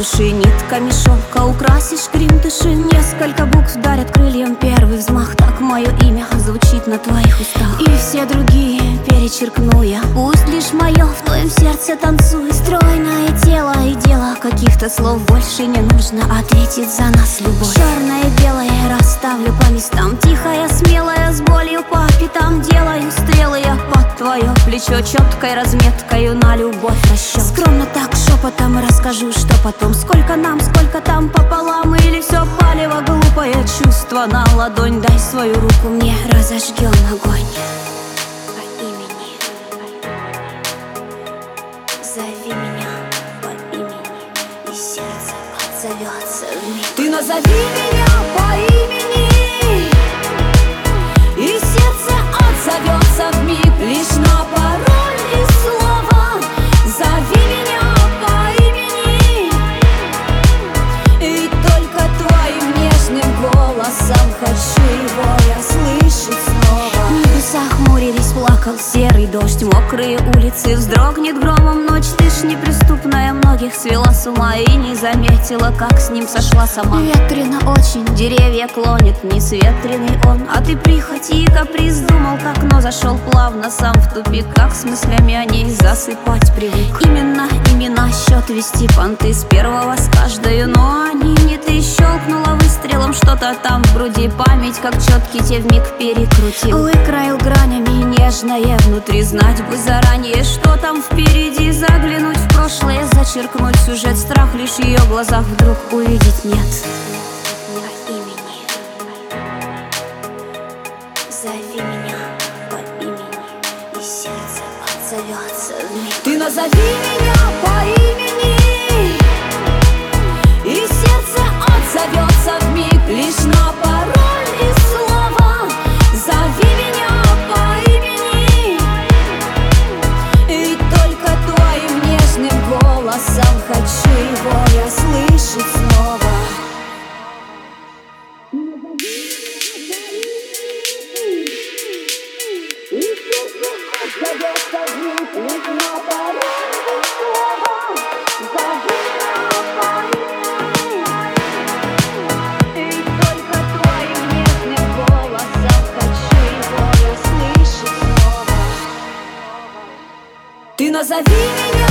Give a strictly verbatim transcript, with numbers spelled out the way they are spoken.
души нитками шелка украсишь грим души. Несколько букв дарят крыльям первый взмах. Так мое имя звучит на твоих устах. И все другие перечеркну я. Пусть лишь мое в твоем сердце танцует. Стройное тело и дело, каких-то слов больше не нужно. Ответит за нас любовь. Черное и белое расставлю по местам. Тихая, смелая, с болью по пятам. Делаю стрелы я под твое плечо. Четкой разметкою на любовь расчет. Скромно так шепотом расскажу, что потом. Сколько нам, сколько там пополам. Или все палево, глупое чувство на ладонь. Дай свою руку мне, разожгем огонь. По имени зови меня по имени, и сердце отзовется вмиг. Ты назови меня по имени, и сердце отзовется вмиг. Лишь на пароль и слова зови меня по имени, и только твоим нежным голосом хочу его я слышать снова. Небеса хмурились, плакал серый дождь. Мокрые улицы, вздрогнет громом ночь. Ты ж неприступная, многих свела с ума. И не заметила, как с ним сошла сама. Ветрено очень, деревья клонит вниз. Ветреный он, а ты прихоть и каприз. Думал так, но зашел плавно сам в тупик. Как с мыслями о ней засыпать привык. Именно имена, счет вести, понты с первого с каждою. Но они не ты. Щелкнула выстрелом что-то там в груди. Память, как четкий, те вмиг перекрутил. Выкроил гранями нежное внутри. Знать бы заранее, что там впереди. Заглянуть в прошлое, зачеркнуть сюжет. Страх лишь в ее глазах вдруг увидеть нет. По имени зови меня по имени, и сердце отзовется вмиг. Ты назови меня по имени, и сердце отзовется вмиг. Лишь на пароль и слова зови меня по имени, и только твоим нежным голосом хочу его я слышать снова. И сердце отзовется вмиг. Лишь на пароль и слова зови меня по имени, и только твоим нежным голосом хочу его я слышать снова. Ты назови меня